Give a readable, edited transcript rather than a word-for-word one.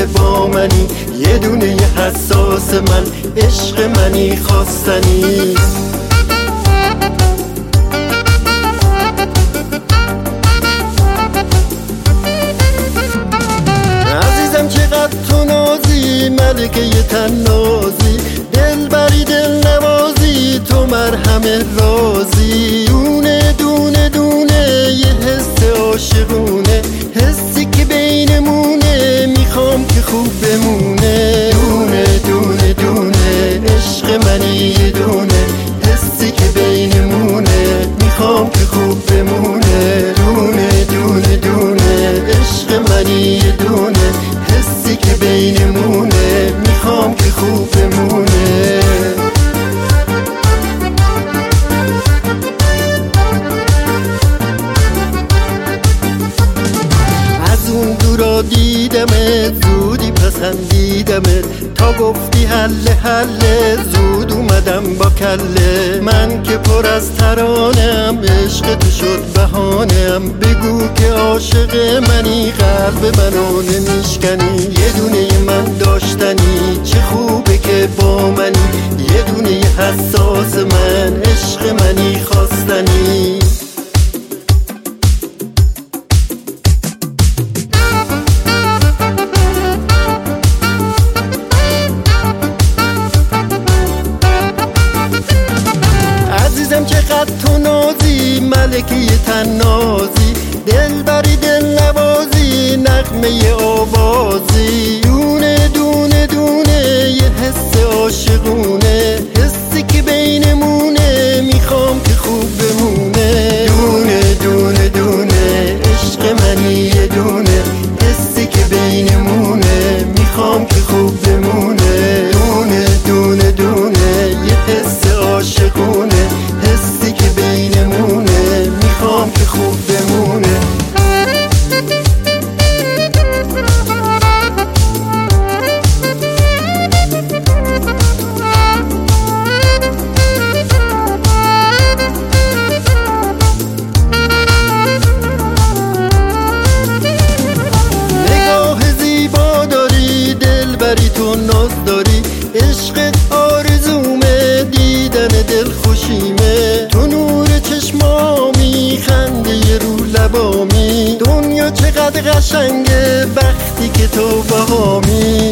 که با منی، یه دونه حساس من، عشق منی خواستنی. عزیزم چقدر تو نازی، ملکه تنازی، دل بری دل نوازی، تو مرهم رازی. دونه دونه دونه یه حس عاشقونه، حسی که بینمونه، میخوام که خوب بمونه. دونه دونه دونه عشق منی یه دونه، حسی که بینمونه، میخوام که خوب بمونه. دونه دونه دونه عشق منی یه دونه، حسی که بینمونه، میخوام که خوب بمونه. از اون دورا دیدمت، زودی پسندیدمت، تا گفتی حله حله، زود اومدم با کله. من که پر از ترانم، عشق تو شد بهانم، بگو که عاشق منی، قلب منو نمیشکنی. یه دونه من داشتنی، چه خوبه که با منی، یه دونه حساس من، عشق منی خواستنی. عزیزم چقدر تو نازی، ملکه تنازی، دل بری دل نوازی، نغمه آوازی. دونه دونه دونه یه حس عاشقونه، حسی که بینمونه، میخوام که خوب بمونه. دونه دونه دونه عشق منی یه دونه، حسی که بینمونه، میخوام که خوب بمونه. دونه دونه دونه یه حس عاشقونه، حسی که بینمونه، میخوام که خوب بمونه. نگاه زیبا داری، دل بری تو ناز داری، عشقت آرزومه، دیدن دل خوشیمه. تو نور چشمامی، خنده رو لبامی، دنیا چقدر قشنگه وقتی که تو باهامی.